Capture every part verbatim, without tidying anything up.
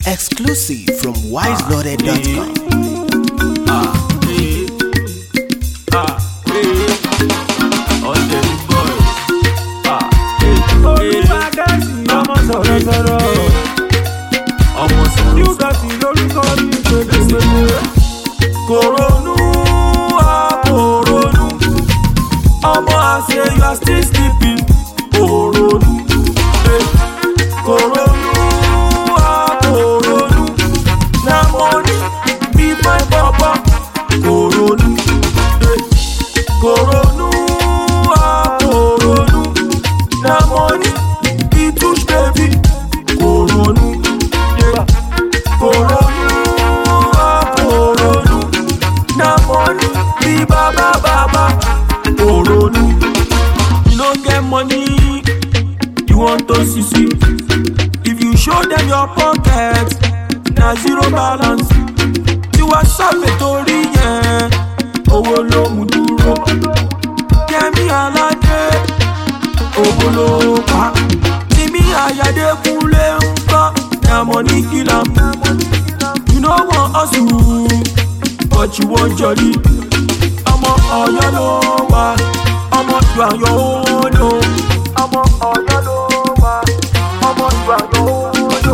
Exclusive from wise loaded dot com. Ah, hey, ah, hey, on the boy. Ah, hey, Olúwadẹ́sì ọmọ sọ̀rọ̀ sọ̀rọ̀. ọmọ sọ̀rọ̀ Yúgọ̀tì lórúkọ ní ìpele. Koronu, ah, koronu. Ọmọ àṣẹ, you are still sleeping. Koronu, eh, koronu, ah, koronu. Na money be my papa. Koronu, eh, koronu, ah, koronu. Na money be touch baby. Koronu, yeah, koronu, ah, koronu. Na money be baba baba. Koronu, you no get money, you want to see see. If you show them your pocket, na zero balance. You are savage torí yẹn, owó ló mú dúró. Kẹ́mi aládé, owó ló pa. Tìmí Ayádékúnlé ń kọ́, na money kill am. You no wan hustle, but you wan jolly. Ọmọ Ọ̀yọ́ ló wà, ọmọ ju àyọ̀ òòlò. Ọmọ Ọ̀yọ́ ló wà, ọmọ ju àyọ̀ òòlò.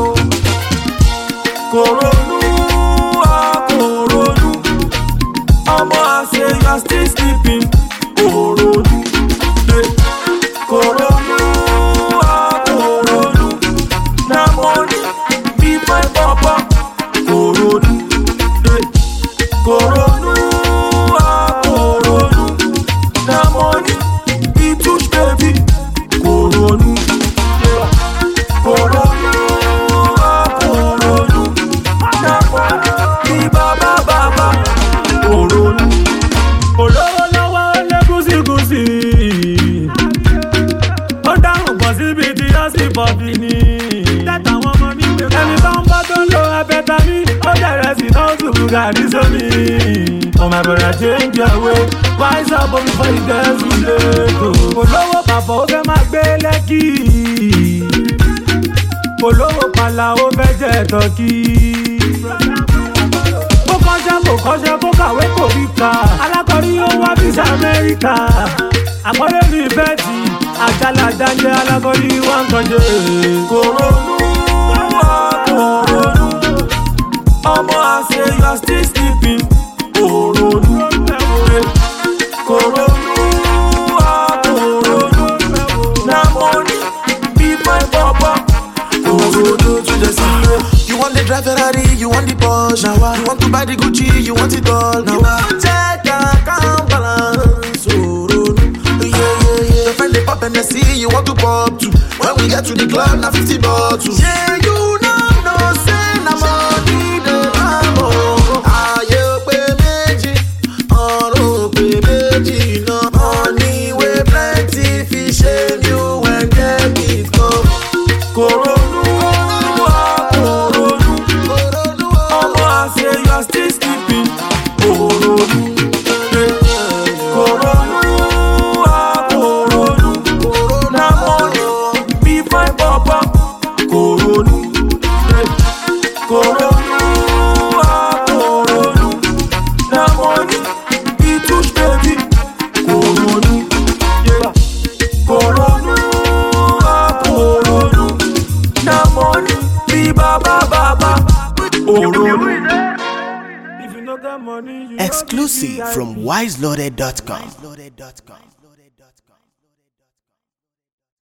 Koronu, ah, koronu. Ọmọ àṣẹ, you are still sleeping. Koronu, eh, koronu, ah, koronu. Na money be my papa. Koronu, eh, koronu, ah, koronu. Na money be touch baby. Koronu, yeah, koronu, ah, koronu. Na money be baba baba. Koronu. Olówó lọ́wọ́ lẹ́gúsígúsí. Ó dáhùn pọ̀ síbi tí ó sì pọ̀ bí ní. Tẹ́tà wọn mọ ní pé ẹni tó ń bá tó ń lo abẹ́ta ní. Ó bẹ̀rẹ̀ sí náà tùbù gàrí sómi. Oh my brother, change your way. Wise up before you get too late. Olówó pàpọ̀ ó fẹ́ máa gbé lẹ́kì. Olówó pàlà ó fẹ́ jẹ́ tọ́kì. Kó kọ́ṣẹ́ kó kọ́ṣẹ́ kó kàwé kò rí ka. Alákọ̀rí ó wá bí sí Amẹ́ríkà. Àkọ́lé ní bẹ́ẹ̀tì, àjàlá dáńjẹ́ alákọ̀rí wá ń kọjá. Koronu, ah, koronu. Ọmọ àṣẹ, you are still sleeping. Koronu, eh, koronu, ah, koronu. Na money be my papa. Koronu to the ceiling. You want the drive Ferrari, you want the Porsche. Now you want to buy the Gucci, you want it all. Now you want check account balance. Oh, yeah, yeah, yeah. Your friend they pop and they see you want to pop too. When we get to the club, now fifty bottles. Yeah, you know no say na money the amo. Aye pe meji, ọ̀run pe meji na. Money we plenty fish and you when get it go. Koronu, ah, koronu. Ọmọ àṣẹ, you are still sleeping. Koronu, eh, koronu, ah, koronu. Na money be my papa. Koronu, eh, koronu, ah, koronu. Na money be touch baby. Koronu, yeah, koronu, ah, koronu. Na money be baba baba. Koronu. If you no get money, you no Exclusive get from wise loaded dot com.